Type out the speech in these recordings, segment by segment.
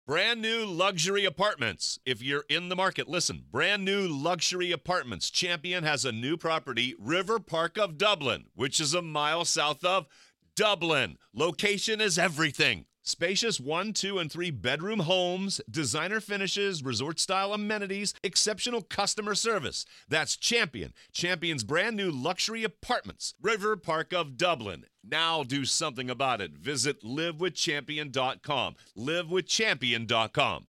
Brand new luxury apartments. If you're in the market, listen. Brand new luxury apartments. Champion has a new property, River Park of Dublin, which is a mile south of Dublin. Location is everything. Spacious 1, 2, and 3 bedroom homes, designer finishes, resort-style amenities, exceptional customer service. That's Champion. Champion's brand new luxury apartments, River Park of Dublin. Now do something about it. Visit livewithchampion.com. livewithchampion.com.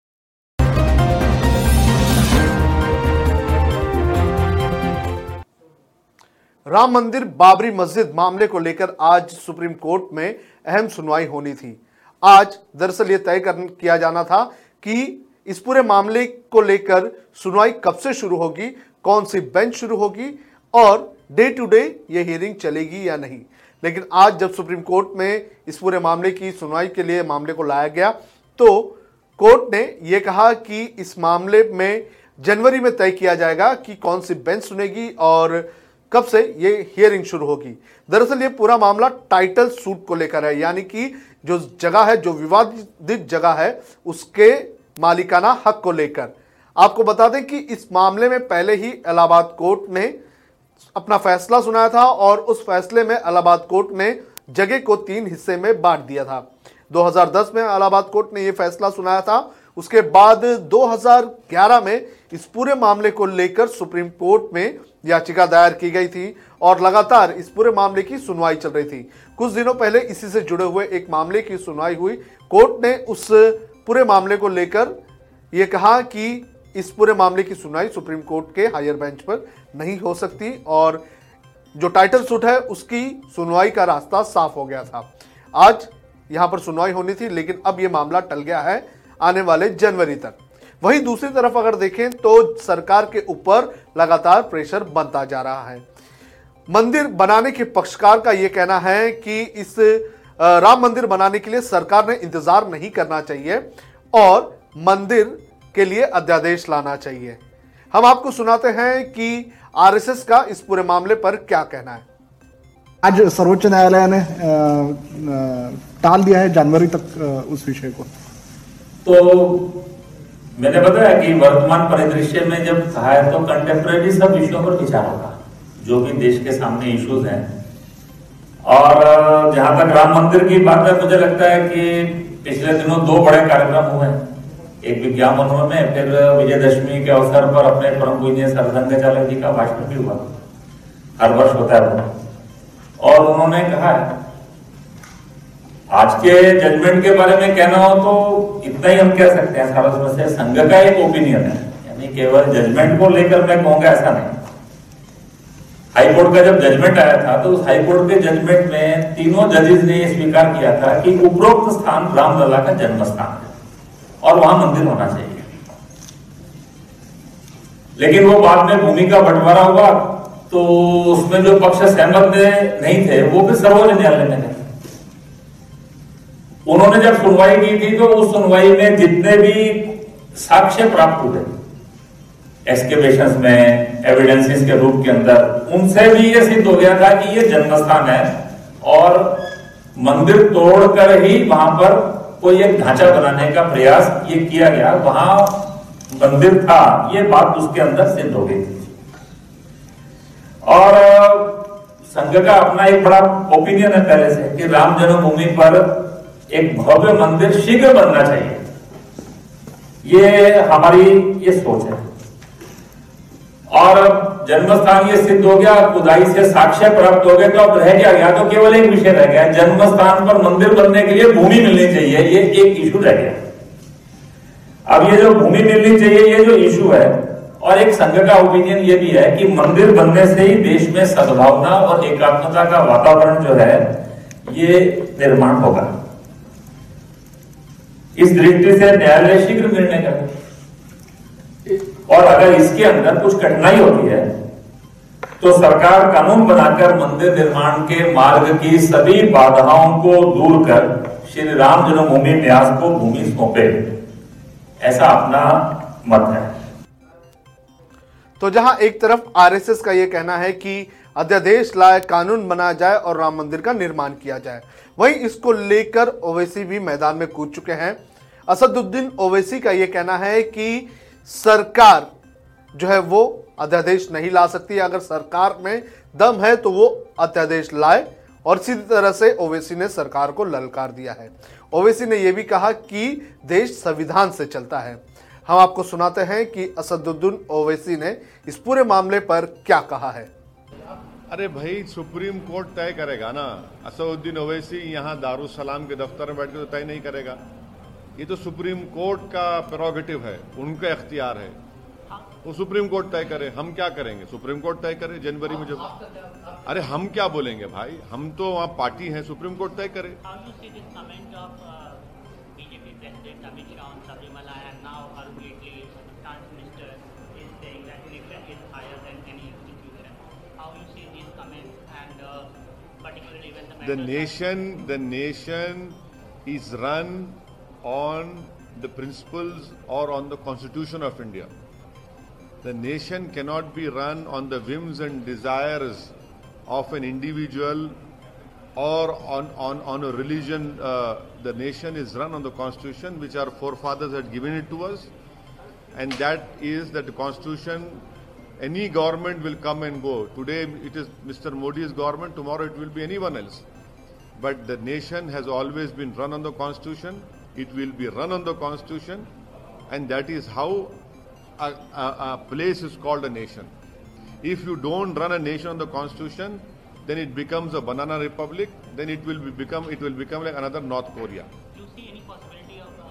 Ram मंदिर बाबरी मस्जिद मामले को लेकर आज supreme court में अहम सुनवाई होनी थी। आज दरअसल ये तय किया जाना था कि इस पूरे मामले को लेकर सुनवाई कब से शुरू होगी, कौन सी बेंच शुरू होगी और डे टू डे ये हियरिंग चलेगी या नहीं। लेकिन आज जब सुप्रीम कोर्ट में इस पूरे मामले की सुनवाई के लिए मामले को लाया गया तो कोर्ट ने यह कहा कि इस मामले में जनवरी में तय किया जाएगा कि कौन सी बेंच सुनेगी और कब से ये हियरिंग शुरू होगी। दरअसल ये पूरा मामला टाइटल सूट को लेकर है, यानी कि जो जगह है, जो विवादित जगह है, उसके मालिकाना हक को लेकर। आपको बता दें कि इस मामले में पहले ही इलाहाबाद कोर्ट ने अपना फैसला सुनाया था और उस फैसले में इलाहाबाद कोर्ट ने जगह को 3 हिस्से में बांट दिया था। 2010 में इलाहाबाद कोर्ट ने यह फैसला सुनाया था। उसके बाद 2011 में इस पूरे मामले को लेकर सुप्रीम कोर्ट में याचिका दायर की गई थी और लगातार इस पूरे मामले की सुनवाई चल रही थी। कुछ दिनों पहले इसी से जुड़े हुए एक मामले की सुनवाई हुई। कोर्ट ने उस पूरे मामले को लेकर यह कहा कि इस पूरे मामले की सुनवाई सुप्रीम कोर्ट के हायर बेंच पर नहीं हो सकती और जो टाइटल सूट है उसकी सुनवाई का रास्ता साफ हो गया था। आज यहां पर सुनवाई होनी थी, लेकिन अब यह मामला टल गया है आने वाले जनवरी तक। वहीं दूसरी तरफ अगर देखें तो सरकार के ऊपर लगातार प्रेशर बनता जा रहा है। मंदिर बनाने के पक्षकार का यह कहना है कि इस राम मंदिर बनाने के लिए सरकार ने इंतजार नहीं करना चाहिए और मंदिर के लिए अध्यादेश लाना चाहिए। हम आपको सुनाते हैं कि आरएसएस का इस पूरे मामले पर क्या कहना है। आज सर्वोच्च न्यायालय ने टाल दिया है जनवरी तक उस विषय को। तो मैंने बताया कि वर्तमान परिदृश्य में जब कहा है तो कंटेम्परेरी सब विषयों पर विचार होगा, जो भी देश के सामने इश्यूज हैं। और जहां तक राम मंदिर की बात है, मुझे लगता है कि पिछले दिनों 2 बड़े कार्यक्रम हुए हैं। एक विज्ञापनों में, फिर विजयदशमी के अवसर पर अपने परम पूज्य सरसंघचालक जी का भाषण भी हुआ, हर वर्ष होता है वो। और उन्होंने कहा है, आज के जजमेंट के बारे में कहना हो तो इतना ही हम कह सकते हैं, सारा समस्या संघ का एक ओपिनियन है, यानी केवल जजमेंट को लेकर मैं कहूंगा ऐसा नहीं। हाईकोर्ट का जब जजमेंट आया था तो उस हाईकोर्ट के जजमेंट में तीनों जजेस ने यह स्वीकार किया था कि उपरोक्त स्थान रामलला का जन्म स्थान है और वहां मंदिर होना चाहिए। लेकिन वो बाद में भूमि का बंटवारा हुआ तो उसमें जो पक्ष सहमत नहीं थे वो भी सर्वोच्च न्यायालय में गए। उन्होंने जब सुनवाई की थी तो उस सुनवाई में जितने भी साक्ष्य प्राप्त हुए एक्सकेवेशंस में, एविडेंसेस के रूप के अंदर, उनसे भी ये सिद्ध हो गया था कि ये जन्मस्थान है और मंदिर तोड़कर ही वहां पर कोई एक ढांचा बनाने का प्रयास ये किया गया, वहां मंदिर था, ये बात उसके अंदर सिद्ध हो गई थी। और संघ का अपना एक बड़ा ओपिनियन है पहले से कि राम जन्मभूमि पर एक भव्य मंदिर शीघ्र बनना चाहिए, ये हमारी ये सोच है। और जन्मस्थान ये सिद्ध हो गया, खुदाई से साक्ष्य प्राप्त हो गए, तो अब रह क्या गया? तो केवल एक विषय रह गया, जन्मस्थान पर मंदिर बनने के लिए भूमि मिलनी चाहिए, ये एक इशू रह गया। अब ये जो भूमि मिलनी चाहिए, ये जो इशू है, और एक संघ का ओपिनियन ये भी है कि मंदिर बनने से ही देश में सद्भावना और एकात्मता का वातावरण जो है ये निर्माण होगा। इस दृष्टि से न्यायालय शीघ्र निर्णय करे और अगर इसके अंदर कुछ कठिनाई होती है तो सरकार कानून बनाकर मंदिर निर्माण के मार्ग की सभी बाधाओं को दूर कर श्री राम जन्मभूमि न्यास को भूमि सौंपे, ऐसा अपना मत है। तो जहां एक तरफ आरएसएस का यह कहना है कि अध्यादेश लाए, कानून बनाया जाए और राम मंदिर का निर्माण किया जाए, वहीं इसको लेकर ओवैसी भी मैदान में कूद चुके हैं। असदुद्दीन ओवैसी का यह कहना है कि सरकार जो है वो अध्यादेश नहीं ला सकती। अगर सरकार में दम है तो वो अध्यादेश लाए, और सीधी तरह से ओवैसी ने सरकार को ललकार दिया है। ओवैसी ने यह भी कहा कि देश संविधान से चलता है। हम आपको सुनाते हैं कि असदुद्दीन ओवैसी ने इस पूरे मामले पर क्या कहा है। अरे भाई, सुप्रीम कोर्ट तय करेगा ना। असदुद्दीन ओवैसी यहाँ दारुसलाम के दफ्तर में बैठ के तो तय नहीं करेगा। ये तो सुप्रीम कोर्ट का प्रेरोगेटिव है, उनका इख्तियार है, वो सुप्रीम कोर्ट तय करे। हम क्या करेंगे? सुप्रीम कोर्ट तय करे जनवरी में जब। अरे हम क्या बोलेंगे भाई, हम तो वहाँ पार्टी हैं, सुप्रीम कोर्ट तय करे। The nation is run on the principles or on the Constitution of India. The nation cannot be run on the whims and desires of an individual or on a religion. The nation is run on the Constitution, which our forefathers had given it to us, and that is that the Constitution. Any government will come and go. Today it is Mr. Modi's government, tomorrow it will be anyone else. But the nation has always been run on the Constitution. It will be run on the Constitution, and that is how a place is called a nation. If you don't run a nation on the Constitution, then it becomes a banana republic. Then it will become like another North Korea. Do you see any possibility of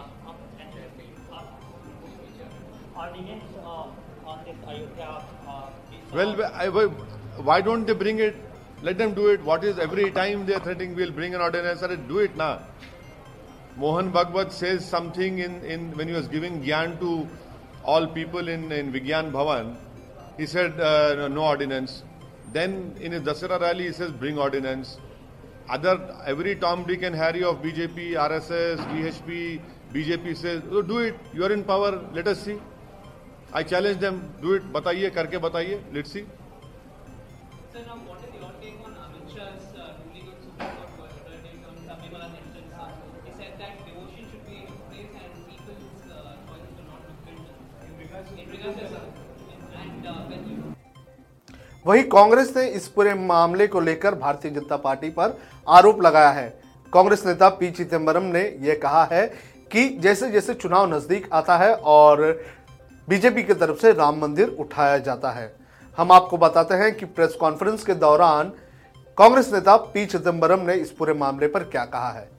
ordinance on this Ayodhya? Well, why don't they bring it? Let them do it. What is every time they are threatening we'll bring an ordinance? Do it now. Mohan Bhagwat says something in when he was giving gyan to all people in Vigyan Bhavan. He said no ordinance. Then in his Dasara rally he says bring ordinance. Every Tom, Dick and Harry of BJP, RSS, DHP, BJP says oh, do it. You are in power. Let us see. I challenge them. Do it. Bataiye, karke bataiye. Let's see. Sir, now what is your take on Amit Shah's ruling on Supreme Court verdict on Sameewala's instance? He said that devotion should be in place and people's choices do not look filtered. In regards to and when you वहीं कांग्रेस ने इस पूरे मामले को लेकर Bharatiya Janata party पर आरोप लगाया है। कांग्रेस नेता पी चिदंबरम ने यह कहा है कि जैसे जैसे चुनाव नजदीक आता है और बीजेपी की तरफ से राम मंदिर उठाया जाता है। हम आपको बताते हैं कि प्रेस कॉन्फ्रेंस के दौरान कांग्रेस नेता पी चिदंबरम ने इस पूरे मामले पर क्या कहा है।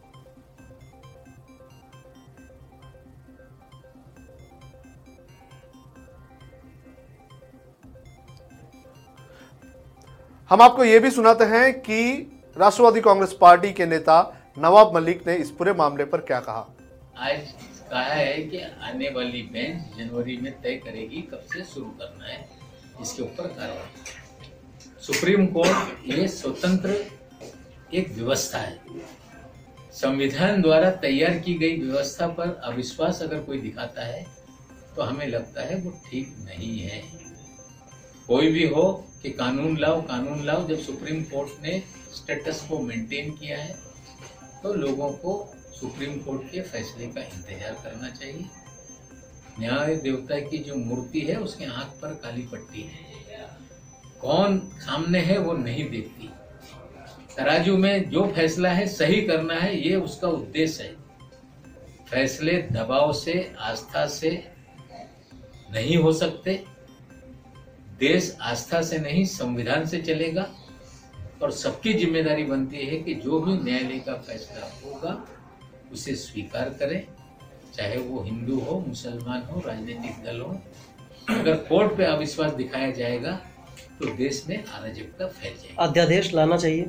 हम आपको यह भी सुनाते हैं कि राष्ट्रवादी कांग्रेस पार्टी के नेता नवाब मलिक ने इस पूरे मामले पर क्या कहा। आज कहा है कि आने वाली बेंच जनवरी में तय करेगी कब से शुरू करना है, इसके ऊपर कार्रवाई। सुप्रीम कोर्ट ये स्वतंत्र एक व्यवस्था है। संविधान द्वारा तैयार की गई व्यवस्था पर अविश्वास अगर कोई दिखाता है तो हमें लगता है वो ठीक नहीं है। कोई भी हो कि कानून लाओ। जब सुप्रीम कोर्ट ने स्टेटस को मेंटेन किया है तो लोगों को सुप्रीम कोर्ट के फैसले का इंतजार करना चाहिए। न्याय देवता की जो मूर्ति है उसके आंख पर काली पट्टी है, कौन सामने है वो नहीं देखती। तराजू में जो फैसला है सही करना है, ये उसका उद्देश्य है। फैसले दबाव से, आस्था से नहीं हो सकते। देश आस्था से नहीं संविधान से चलेगा और सबकी जिम्मेदारी बनती है कि जो भी न्यायालय का फैसला होगा उसे स्वीकार करें, चाहे वो हिंदू हो, मुसलमान हो, राजनीतिक दल हो। अगर कोर्ट पे अविश्वास दिखाया जाएगा तो देश में अराजकता फैल जाएगी। अध्यादेश लाना चाहिए।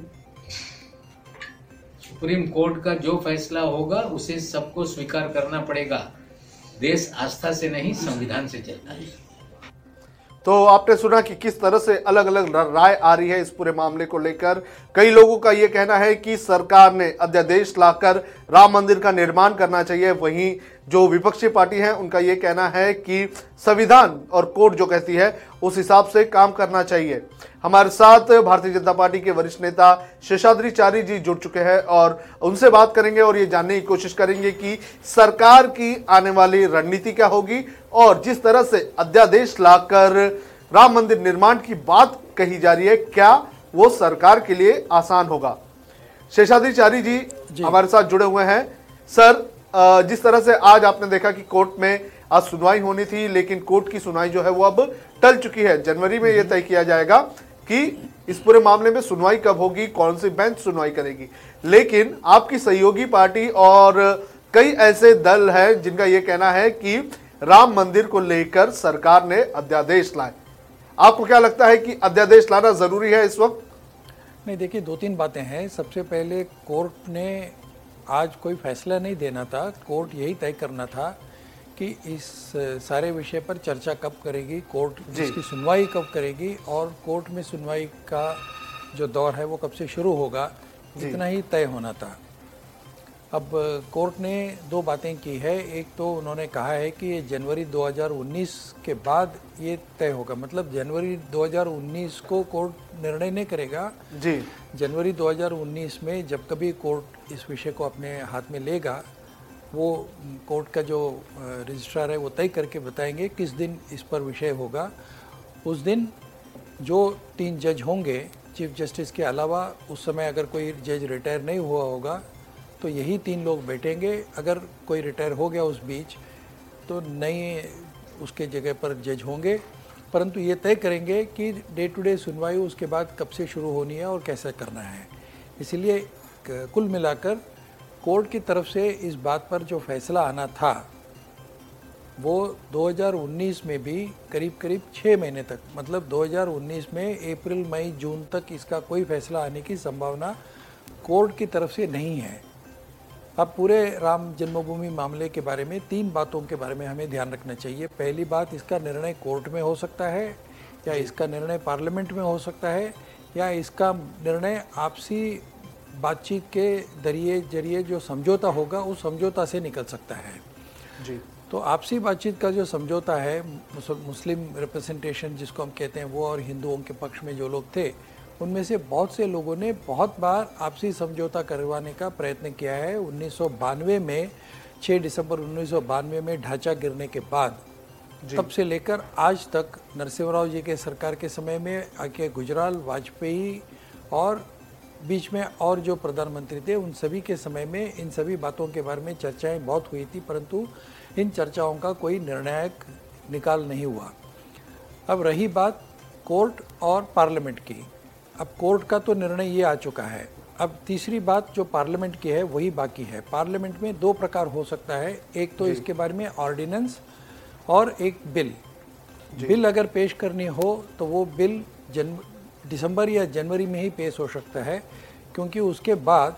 सुप्रीम कोर्ट का जो फैसला होगा उसे सबको स्वीकार करना पड़ेगा। देश आस्था से नहीं संविधान से चलता है। तो आपने सुना कि किस तरह से अलग अलग राय आ रही है इस पूरे मामले को लेकर। कई लोगों का यह कहना है कि सरकार ने अध्यादेश लाकर राम मंदिर का निर्माण करना चाहिए। वहीं जो विपक्षी पार्टी है उनका यह कहना है कि संविधान और कोर्ट जो कहती है उस हिसाब से काम करना चाहिए। हमारे साथ भारतीय जनता पार्टी के वरिष्ठ नेता शेषाद्रिचारी जी जुड़ चुके हैं और उनसे बात करेंगे और ये जानने की कोशिश करेंगे कि सरकार की आने वाली रणनीति क्या होगी और जिस तरह से अध्यादेश लाकर राम मंदिर निर्माण की बात कही जा रही है, क्या वो सरकार के लिए आसान होगा। शेषाद्रिचारी जी हमारे साथ जुड़े हुए हैं। सर, जिस तरह से आज आपने देखा कि कोर्ट में आज सुनवाई होनी थी, लेकिन कोर्ट की सुनवाई जो है वो अब टल चुकी है। जनवरी में यह तय किया जाएगा कि इस पूरे मामले में सुनवाई कब होगी, कौन सी बेंच सुनवाई करेगी। लेकिन आपकी सहयोगी पार्टी और कई ऐसे दल हैं जिनका यह कहना है कि राम मंदिर को लेकर सरकार ने अध्यादेश लाए। आपको क्या लगता है कि अध्यादेश लाना जरूरी है इस वक्त? नहीं, देखिए, दो तीन बातें हैं। सबसे पहले कोर्ट ने आज कोई फैसला नहीं देना था, कोर्ट यही तय करना था कि इस सारे विषय पर चर्चा कब करेगी, कोर्ट इसकी सुनवाई कब करेगी और कोर्ट में सुनवाई का जो दौर है वो कब से शुरू होगा, इतना ही तय होना था। अब कोर्ट ने दो बातें की है। एक तो उन्होंने कहा है कि ये जनवरी 2019 के बाद ये तय होगा, मतलब जनवरी 2019 को कोर्ट निर्णय नहीं करेगा जी। जनवरी 2019 में जब कभी कोर्ट इस विषय को अपने हाथ में लेगा, वो कोर्ट का जो रजिस्ट्रार है वो तय करके बताएंगे किस दिन इस पर विषय होगा। उस दिन जो 3 जज होंगे चीफ जस्टिस के अलावा, उस समय अगर कोई जज रिटायर नहीं हुआ होगा तो यही 3 लोग बैठेंगे। अगर कोई रिटायर हो गया उस बीच तो नए उसके जगह पर जज होंगे, परंतु ये तय करेंगे कि डे टू डे सुनवाई उसके बाद कब से शुरू होनी है और कैसे करना है। इसलिए कुल मिलाकर कोर्ट की तरफ से इस बात पर जो फैसला आना था वो 2019 में भी करीब करीब 6 महीने तक, मतलब 2019 में अप्रैल मई जून तक इसका कोई फैसला आने की संभावना कोर्ट की तरफ से नहीं है। अब पूरे राम जन्मभूमि मामले के बारे में 3 बातों के बारे में हमें ध्यान रखना चाहिए। पहली बात, इसका निर्णय कोर्ट में हो सकता है या इसका निर्णय पार्लियामेंट में हो सकता है या इसका निर्णय आपसी बातचीत के जरिए जो समझौता होगा उस समझौता से निकल सकता है जी। तो आपसी बातचीत का जो समझौता है, मुस्लिम रिप्रेजेंटेशन जिसको हम कहते हैं वो और हिंदुओं के पक्ष में जो लोग थे, उनमें से बहुत से लोगों ने बहुत बार आपसी समझौता करवाने का प्रयत्न किया है। 1992 में 6 दिसंबर 1992 में ढांचा गिरने के बाद तब से लेकर आज तक नरसिम्हा जी के सरकार के समय में आके गुजराल, वाजपेयी और बीच में और जो प्रधानमंत्री थे उन सभी के समय में इन सभी बातों के बारे में चर्चाएं बहुत हुई थी, परंतु इन चर्चाओं का कोई निर्णायक निकाल नहीं हुआ। अब रही बात कोर्ट और पार्लियामेंट की। अब कोर्ट का तो निर्णय ये आ चुका है। अब तीसरी बात जो पार्लियामेंट की है वही बाकी है। पार्लियामेंट में 2 प्रकार हो सकता है, एक तो इसके बारे में ऑर्डिनेंस और एक बिल। बिल अगर पेश करनी हो तो वो बिल दिसंबर या जनवरी में ही पेश हो सकता है, क्योंकि उसके बाद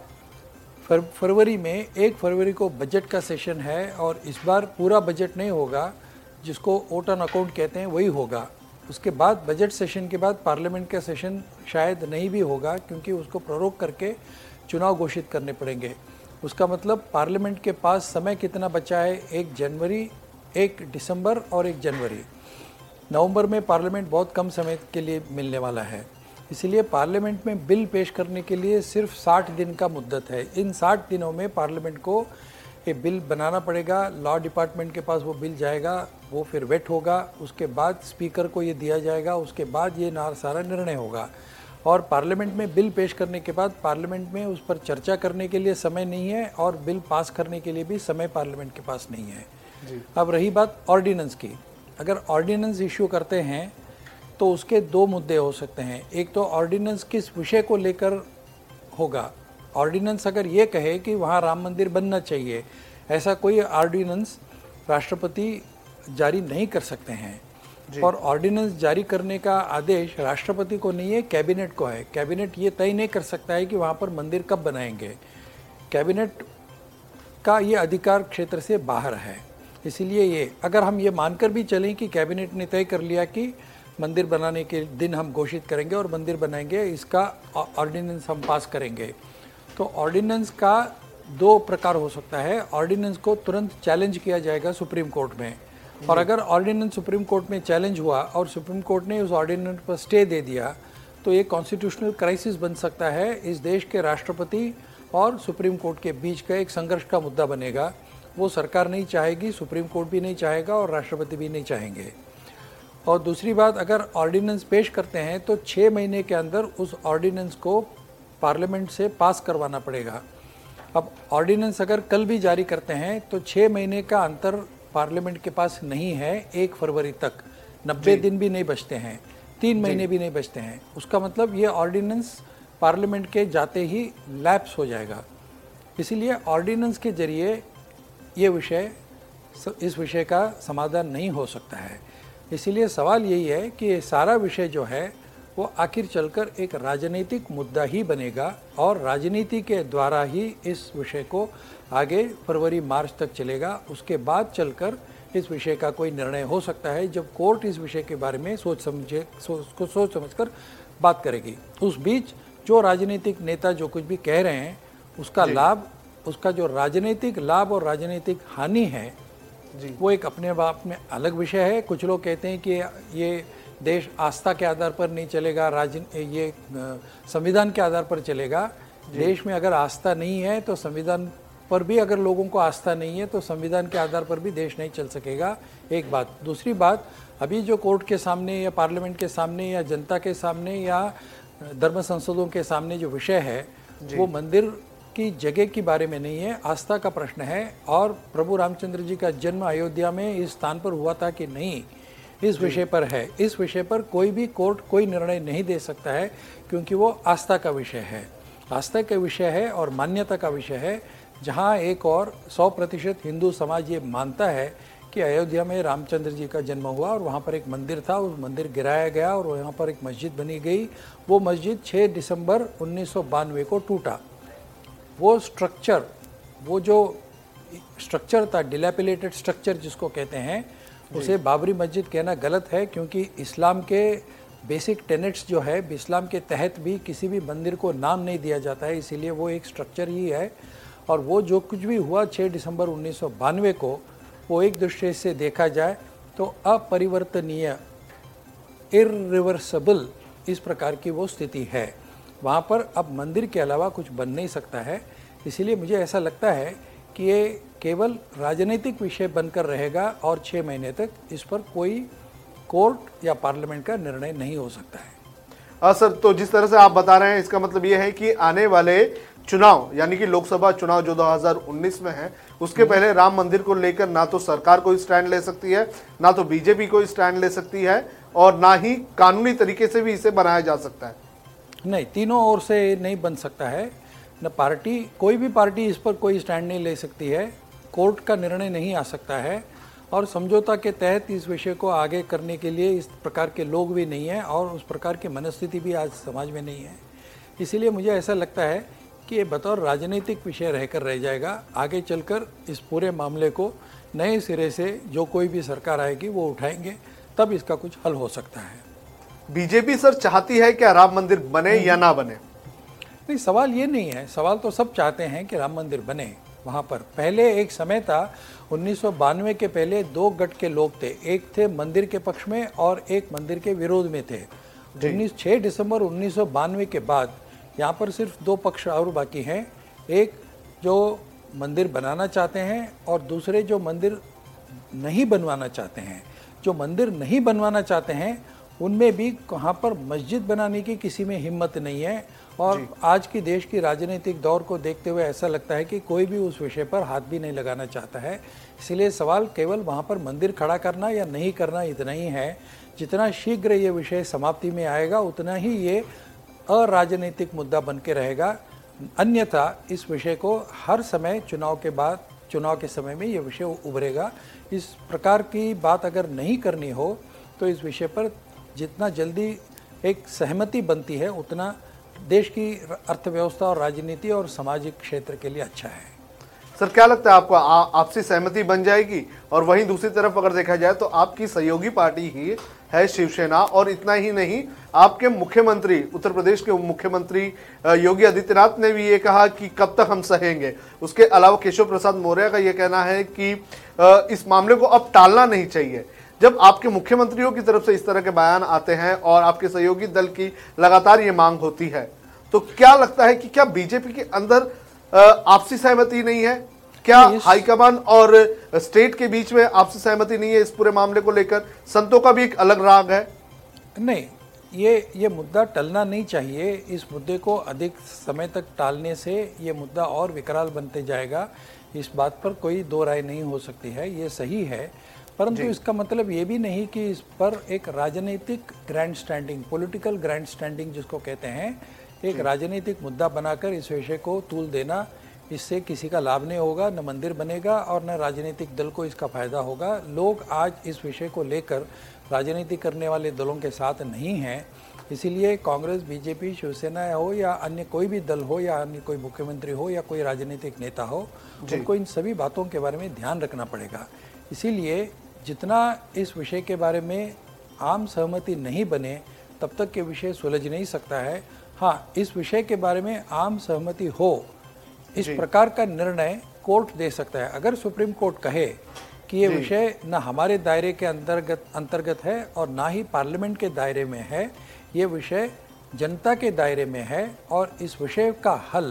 फरवरी में 1 फरवरी को बजट का सेशन है और इस बार पूरा बजट नहीं होगा, जिसको वोट ऑन अकाउंट कहते हैं वही होगा। उसके बाद बजट सेशन के बाद पार्लियामेंट का सेशन शायद नहीं भी होगा, क्योंकि उसको प्रोरोग करके चुनाव घोषित करने पड़ेंगे। उसका मतलब पार्लियामेंट के पास समय कितना बचा है? 1 जनवरी, 1 दिसंबर और 1 जनवरी। नवंबर में पार्लियामेंट बहुत कम समय के लिए मिलने वाला है, इसलिए पार्लियामेंट में बिल पेश करने के लिए सिर्फ 60 दिन का मुद्दत है। इन 60 दिनों में पार्लियामेंट को ये बिल बनाना पड़ेगा। लॉ डिपार्टमेंट के पास वो बिल जाएगा, वो फिर वेट होगा, उसके बाद स्पीकर को ये दिया जाएगा, उसके बाद ये सारा निर्णय होगा। और पार्लियामेंट में बिल पेश करने के बाद पार्लियामेंट में उस पर चर्चा करने के लिए समय नहीं है और बिल पास करने के लिए भी समय पार्लियामेंट के पास नहीं है जी। अब रही बात ऑर्डिनेंस की। अगर ऑर्डिनेंस इश्यू करते हैं तो उसके 2 मुद्दे हो सकते हैं। एक तो ऑर्डिनेंस किस विषय को लेकर होगा। ऑर्डिनेंस अगर ये कहे कि वहाँ राम मंदिर बनना चाहिए, ऐसा कोई ऑर्डिनेंस राष्ट्रपति जारी नहीं कर सकते हैं। और ऑर्डिनेंस जारी करने का आदेश राष्ट्रपति को नहीं है, कैबिनेट को है। कैबिनेट ये तय नहीं कर सकता है कि वहाँ पर मंदिर कब बनाएंगे। कैबिनेट का ये अधिकार क्षेत्र से बाहर है। इसीलिए ये अगर हम ये मानकर भी चलें कि कैबिनेट ने तय कर लिया कि मंदिर बनाने के दिन हम घोषित करेंगे और मंदिर बनाएंगे, इसका ऑर्डिनेंस हम पास करेंगे, तो ऑर्डिनेंस का दो प्रकार हो सकता है। ऑर्डिनेंस को तुरंत चैलेंज किया जाएगा सुप्रीम कोर्ट में, और अगर ऑर्डिनेंस सुप्रीम कोर्ट में चैलेंज हुआ और सुप्रीम कोर्ट ने उस ऑर्डिनेंस पर स्टे दे दिया तो ये कॉन्स्टिट्यूशनल क्राइसिस बन सकता है। इस देश के राष्ट्रपति और सुप्रीम कोर्ट के बीच का एक संघर्ष का मुद्दा बनेगा। वो सरकार नहीं चाहेगी, सुप्रीम कोर्ट भी नहीं चाहेगा और राष्ट्रपति भी नहीं चाहेंगे। और दूसरी बात, अगर ऑर्डिनेंस पेश करते हैं तो 6 महीने के अंदर उस ऑर्डिनेंस को पार्लियामेंट से पास करवाना पड़ेगा। अब ऑर्डिनेंस अगर कल भी जारी करते हैं तो 6 महीने का अंतर पार्लियामेंट के पास नहीं है। 1 फरवरी तक 90 दिन भी नहीं बचते हैं, 3 महीने भी नहीं बचते हैं। उसका मतलब ये ऑर्डिनेंस पार्लियामेंट के जाते ही लैप्स हो जाएगा। इसीलिए ऑर्डिनेंस के जरिए इस विषय का समाधान नहीं हो सकता है। इसीलिए सवाल यही है कि ये सारा विषय जो है वो आखिर चलकर एक राजनीतिक मुद्दा ही बनेगा और राजनीति के द्वारा ही इस विषय को आगे फरवरी मार्च तक चलेगा। उसके बाद चलकर इस विषय का कोई निर्णय हो सकता है जब कोर्ट इस विषय के बारे में सोच समझकर बात करेगी। उस बीच जो राजनीतिक नेता जो कुछ भी कह रहे हैं उसका लाभ, उसका जो राजनीतिक लाभ और राजनीतिक हानि है वो एक अपने आप में अलग विषय है। कुछ लोग कहते हैं कि ये देश आस्था के आधार पर नहीं चलेगा, ये संविधान के आधार पर चलेगा। देश में अगर आस्था नहीं है तो संविधान पर भी, अगर लोगों को आस्था नहीं है तो संविधान के आधार पर भी देश नहीं चल सकेगा। एक बात। दूसरी बात, अभी जो कोर्ट के सामने या पार्लियामेंट के सामने या जनता के सामने या धर्म संसदों के सामने जो विषय है वो मंदिर की जगह के बारे में नहीं है, आस्था का प्रश्न है। और प्रभु रामचंद्र जी का जन्म अयोध्या में इस स्थान पर हुआ था कि नहीं, इस विषय पर है। इस विषय पर कोई भी कोर्ट कोई निर्णय नहीं दे सकता है क्योंकि वो आस्था का विषय है, आस्था का विषय है और मान्यता का विषय है। जहाँ एक और 100% हिंदू समाज ये मानता है कि अयोध्या में रामचंद्र जी का जन्म हुआ और वहाँ पर एक मंदिर था, उस मंदिर गिराया गया और वहाँ पर एक मस्जिद बनी गई। वो मस्जिद 6 दिसंबर 1992 को टूटा। वो स्ट्रक्चर, वो जो स्ट्रक्चर था, डिलैपिलेटेड स्ट्रक्चर जिसको कहते हैं, उसे बाबरी मस्जिद कहना गलत है क्योंकि इस्लाम के बेसिक टेनेट्स जो है, इस्लाम के तहत भी किसी भी मंदिर को नाम नहीं दिया जाता है, इसीलिए वो एक स्ट्रक्चर ही है। और वो जो कुछ भी हुआ 6 दिसंबर 1992 को, वो एक दृष्टि से देखा जाए तो अपरिवर्तनीय, इरिवर्सिबल इस प्रकार की वो स्थिति है। वहाँ पर अब मंदिर के अलावा कुछ बन नहीं सकता है। इसीलिए मुझे ऐसा लगता है कि ये केवल राजनीतिक विषय बनकर रहेगा और 6 महीने तक इस पर कोई कोर्ट या पार्लियामेंट का निर्णय नहीं हो सकता है। सर, तो जिस तरह से आप बता रहे हैं इसका मतलब ये है कि आने वाले चुनाव यानी कि लोकसभा चुनाव जो 2019 में है उसके पहले राम मंदिर को लेकर ना तो सरकार कोई स्टैंड ले सकती है, ना तो बीजेपी कोई स्टैंड ले सकती है और ना ही कानूनी तरीके से भी इसे बनाया जा सकता है। नहीं, तीनों ओर से नहीं बन सकता है। न पार्टी, कोई भी पार्टी इस पर कोई स्टैंड नहीं ले सकती है, कोर्ट का निर्णय नहीं आ सकता है और समझौता के तहत इस विषय को आगे करने के लिए इस प्रकार के लोग भी नहीं हैं और उस प्रकार की मनस्थिति भी आज समाज में नहीं है। इसीलिए मुझे ऐसा लगता है कि ये बतौर राजनीतिक विषय रहकर रह जाएगा। आगे चलकर इस पूरे मामले को नए सिरे से जो कोई भी सरकार आएगी वो उठाएंगे, तब इसका कुछ हल हो सकता है। बीजेपी सर चाहती है क्या राम मंदिर बने या ना बने? नहीं, सवाल ये नहीं है। सवाल तो सब चाहते हैं कि राम मंदिर बने। वहाँ पर पहले एक समय था 1992 के पहले 2 गट के लोग थे, एक थे मंदिर के पक्ष में और एक मंदिर के विरोध में थे। 6 दिसंबर 1992 के बाद यहाँ पर सिर्फ 2 पक्ष और बाकी हैं, एक जो मंदिर बनाना चाहते हैं और दूसरे जो मंदिर नहीं बनवाना चाहते हैं। जो मंदिर नहीं बनवाना चाहते हैं उनमें भी कहाँ पर मस्जिद बनाने की किसी में हिम्मत नहीं है और आज की देश की राजनीतिक दौर को देखते हुए ऐसा लगता है कि कोई भी उस विषय पर हाथ भी नहीं लगाना चाहता है। इसलिए सवाल केवल वहाँ पर मंदिर खड़ा करना या नहीं करना इतना ही है। जितना शीघ्र ये विषय समाप्ति में आएगा उतना ही ये अराजनीतिक मुद्दा बन के रहेगा। अन्यथा इस विषय को हर समय चुनाव के बाद, चुनाव के समय में ये विषय उभरेगा। इस प्रकार की बात अगर नहीं करनी हो तो इस विषय पर जितना जल्दी एक सहमति बनती है उतना देश की अर्थव्यवस्था और राजनीति और सामाजिक क्षेत्र के लिए अच्छा है। सर क्या लगता है आपको, आपसी सहमति बन जाएगी? और वहीं दूसरी तरफ अगर देखा जाए तो आपकी सहयोगी पार्टी ही है शिवसेना, और इतना ही नहीं, आपके मुख्यमंत्री, उत्तर प्रदेश के मुख्यमंत्री योगी आदित्यनाथ ने भी ये कहा कि कब तक हम सहेंगे। उसके अलावा केशव प्रसाद मौर्य का ये कहना है कि इस मामले को अब टालना नहीं चाहिए। जब आपके मुख्यमंत्रियों की तरफ से इस तरह के बयान आते हैं और आपके सहयोगी दल की लगातार ये मांग होती है, तो क्या लगता है कि क्या बीजेपी के अंदर आपसी सहमति नहीं है? क्या हाईकमान और स्टेट के बीच में आपसी सहमति नहीं है इस पूरे मामले को लेकर? संतों का भी एक अलग राग है। नहीं, ये मुद्दा टलना नहीं चाहिए। इस मुद्दे को अधिक समय तक टालने से ये मुद्दा और विकराल बनते जाएगा। इस बात पर कोई दो राय नहीं हो सकती है, ये सही है। परंतु इसका मतलब ये भी नहीं कि इस पर एक राजनीतिक grandstanding, political grandstanding जिसको कहते हैं, एक राजनीतिक मुद्दा बनाकर इस विषय को तूल देना, इससे किसी का लाभ नहीं होगा, न मंदिर बनेगा और न राजनीतिक दल को इसका फायदा होगा। लोग आज इस विषय को लेकर राजनीति करने वाले दलों के साथ नहीं हैं। इसीलिए कांग्रेस, बीजेपी, शिवसेना हो या अन्य कोई भी दल हो या अन्य कोई मुख्यमंत्री हो या कोई राजनीतिक नेता हो, उनको इन सभी बातों के बारे में ध्यान रखना पड़ेगा। इसीलिए जितना इस विषय के बारे में आम सहमति नहीं बने तब तक के विषय सुलझ नहीं सकता है। हाँ, इस विषय के बारे में आम सहमति हो, इस प्रकार का निर्णय कोर्ट दे सकता है। अगर सुप्रीम कोर्ट कहे कि ये विषय न हमारे दायरे के अंतर्गत है और ना ही पार्लियामेंट के दायरे में है, ये विषय जनता के दायरे में है और इस विषय का हल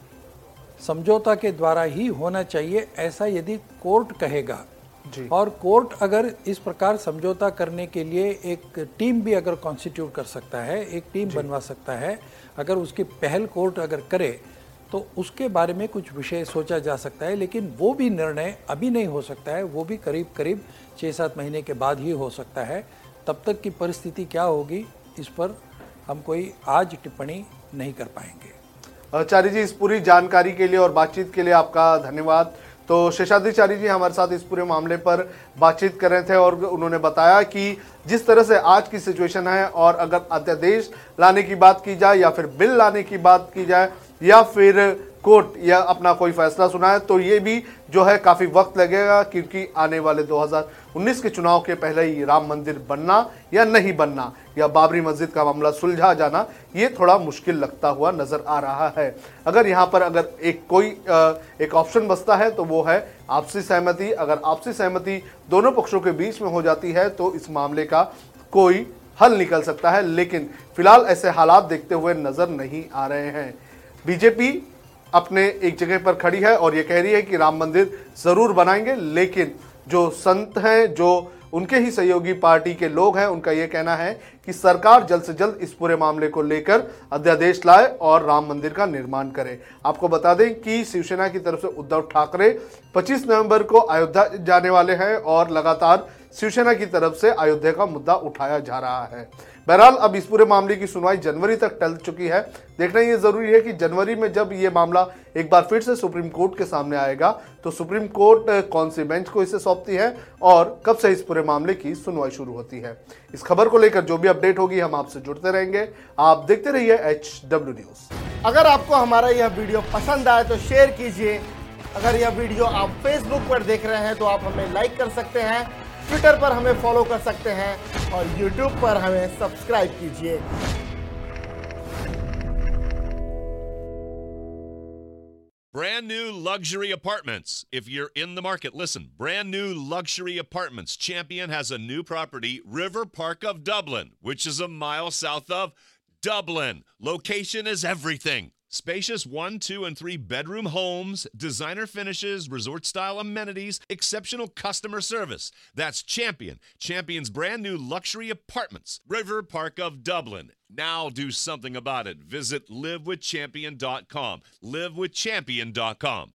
समझौता के द्वारा ही होना चाहिए, ऐसा यदि कोर्ट कहेगा, और कोर्ट अगर इस प्रकार समझौता करने के लिए एक टीम भी अगर कॉन्स्टिट्यूट कर सकता है, एक टीम बनवा सकता है, अगर उसकी पहल कोर्ट अगर करे तो उसके बारे में कुछ विषय सोचा जा सकता है। लेकिन वो भी निर्णय अभी नहीं हो सकता है, वो भी करीब करीब 6-7 महीने के बाद ही हो सकता है। तब तक की परिस्थिति क्या होगी इस पर हम कोई आज टिप्पणी नहीं कर पाएंगे। चारी जी, इस पूरी जानकारी के लिए और बातचीत के लिए आपका धन्यवाद। तो शेषाद्रिचारी जी हमारे साथ इस पूरे मामले पर बातचीत कर रहे थे और उन्होंने बताया कि जिस तरह से आज की सिचुएशन है, और अगर अध्यादेश लाने की बात की जाए या फिर बिल लाने की बात की जाए या फिर कोर्ट या अपना कोई फैसला सुनाए, तो ये भी जो है काफ़ी वक्त लगेगा, क्योंकि आने वाले 2019 के चुनाव के पहले ही राम मंदिर बनना या नहीं बनना या बाबरी मस्जिद का मामला सुलझा जाना, ये थोड़ा मुश्किल लगता हुआ नजर आ रहा है। अगर यहाँ पर अगर एक ऑप्शन बचता है तो वो है आपसी सहमति। अगर आपसी सहमति दोनों पक्षों के बीच में हो जाती है तो इस मामले का कोई हल निकल सकता है, लेकिन फिलहाल ऐसे हालात देखते हुए नजर नहीं आ रहे हैं। बीजेपी अपने एक जगह पर खड़ी है और ये कह रही है कि राम मंदिर जरूर बनाएंगे, लेकिन जो संत हैं, जो उनके ही सहयोगी पार्टी के लोग हैं, उनका यह कहना है कि सरकार जल्द से जल्द इस पूरे मामले को लेकर अध्यादेश लाए और राम मंदिर का निर्माण करे। आपको बता दें कि शिवसेना की तरफ से उद्धव ठाकरे 25 नवंबर को अयोध्या जाने वाले हैं और लगातार शिवसेना की तरफ से अयोध्या का मुद्दा उठाया जा रहा है। बहरहाल अब इस पूरे मामले की सुनवाई जनवरी तक टल चुकी है। देखना ये जरूरी है कि जनवरी में जब ये मामला एक बार फिर से सुप्रीम कोर्ट के सामने आएगा तो सुप्रीम कोर्ट कौन सी बेंच को इसे सौंपती है और कब से इस पूरे मामले की सुनवाई शुरू होती है। इस खबर को लेकर जो भी अपडेट होगी हम आपसे जुड़ते रहेंगे। आप देखते रहिए HW न्यूज। अगर आपको हमारा यह वीडियो पसंद आए तो शेयर कीजिए। अगर यह वीडियो आप फेसबुक पर देख रहे हैं तो आप हमें लाइक कर सकते हैं, ट्विटर पर हमें फॉलो कर सकते हैं और यूट्यूब पर हमें सब्सक्राइब कीजिए। Brand new luxury apartments. If you're in the market, listen. Brand new luxury apartments. Champion has a new property, River Park of Dublin, which is a mile south of Dublin. Location is everything. Spacious 1, 2, and 3 bedroom homes, designer finishes, resort-style amenities, exceptional customer service. That's Champion. Champion's brand new luxury apartments, River Park of Dublin. Now do something about it. Visit livewithchampion.com. Livewithchampion.com.